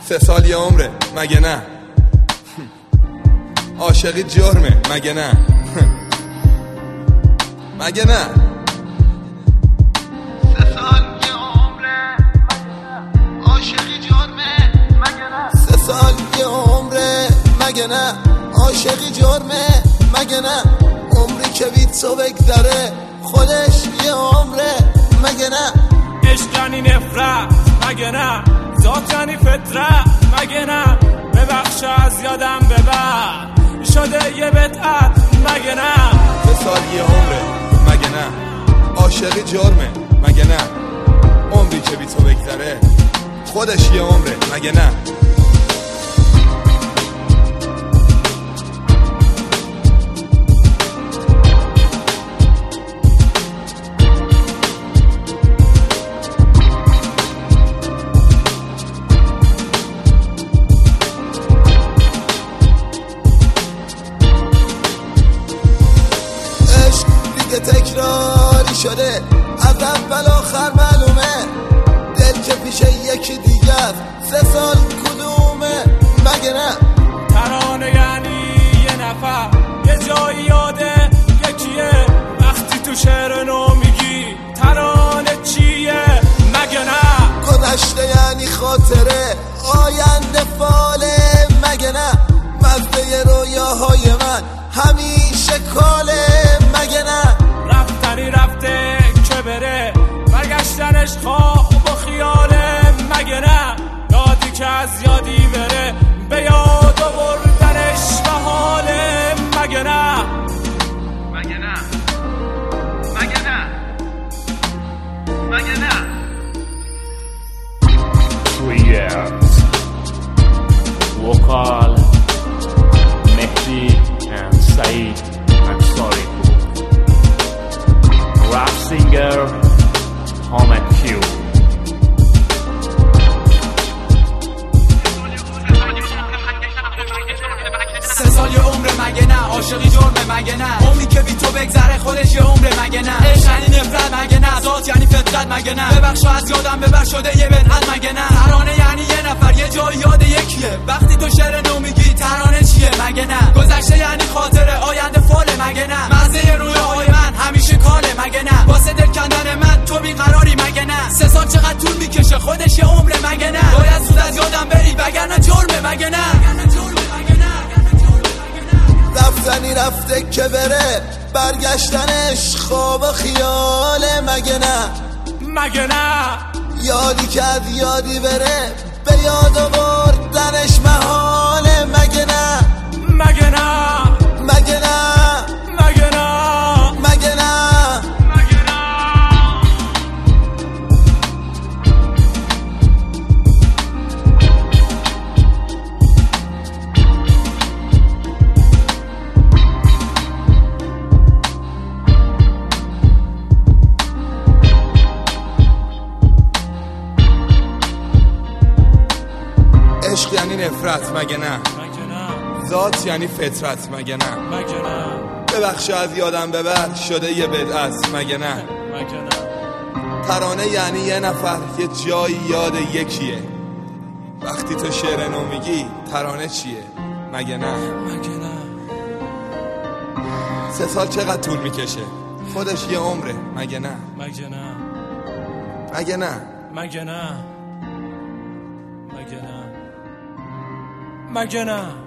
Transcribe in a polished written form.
3 سال یه عمره مگه نه؟ عاشقی جرمه مگه نه؟ مگه نه؟ 3 سال یه عمره عاشقی جرمه مگه نه؟ 3 سال یه عمره مگه نه؟ عاشقی جرمه مگه نه؟ عمری که بی تو بگذره خودش یه عمره مگه نه؟ عشق یعنی نفرت مگه نه؟ ذات یعنی فطرت مگه نه؟ ببخش از یادم ببر شده یه بدعت مگه نه؟ 3 سال یه عمره مگه نه؟ عاشقی جرمه مگه نه؟ عمری که بی تو بگذره خودش یه عمره مگه نه؟ تکراری شده از اول آخر معلومه دل که پیش یکی دیگر 3 سال کدومه مگه نه؟ ترانه یعنی یه نفر یه جایی یاده یکیه وقتی تو شعر نو میگی ترانه چیه مگه نه؟ گذشته یعنی خاطره آینده فاله مگه نه؟ مزده رویاهای من همیشه کاله مگه نه؟ رفتنی رفته که بره برگشتنش خواب و خیاله مگه نه؟ یادی که از یادی بره به یاد آوردنش و حاله مگه نه؟ مگه نه؟ مگه نه؟ مگه نه؟ 3 years Vocal Mehdi and Saeed Ansari Rap singer Ahmed Q 3 سال یه عمره مگه نه؟ عاشقی جرمه مگه نه؟ عمری که بی تو بگذره خودش یه عمره مگه نه؟ عشق یعنی نفرت مگه نه؟ ذات یعنی فطرت مگه نه؟ ببخش از یادم ببر شده یه بدعت مگه نه؟ ترانه یعنی یه نفر یه جای یاد یکیه وقتی تو شعر نو میگی ترانه چیه مگه نه؟ گذشته یعنی خاطره آینده فاله مگه نه؟ مزه رویاهای من همیشه کاله مگه نه؟ واسه دل کندن من تو بیقراری مگه نه؟ 3 سال چقدر طول میکشه خودش یه عمره مگه نه؟ باید زود از یادم بری وگرنه جرمه مگه نه؟ رفتنی رفته که بره برگشتنش خواب و خیاله مگه نه؟ مگه نه؟ یادی که از یادی بره به یاد آوردنش محاله مگه نه؟ مگه نه؟ مگه نه؟ مگه نه؟ مگه نه؟ عشق یعنی نفرت مگه نه؟ مگه نه؟ ذات یعنی فطرت مگه نه؟ مگه نه؟ ببخش از یادم ببر شده یه بدعت مگه نه؟ مگه نه؟ ترانه یعنی یه نفر یه جایی یاد یکیه وقتی تو شعر نو میگی ترانه چیه مگه نه؟ مگه نه؟ 3 سال چقدر طول میکشه خودش یه عمره مگه نه؟ مگه نه؟ مگه نه؟ مگه نه؟ مگه نه؟ مگه نه؟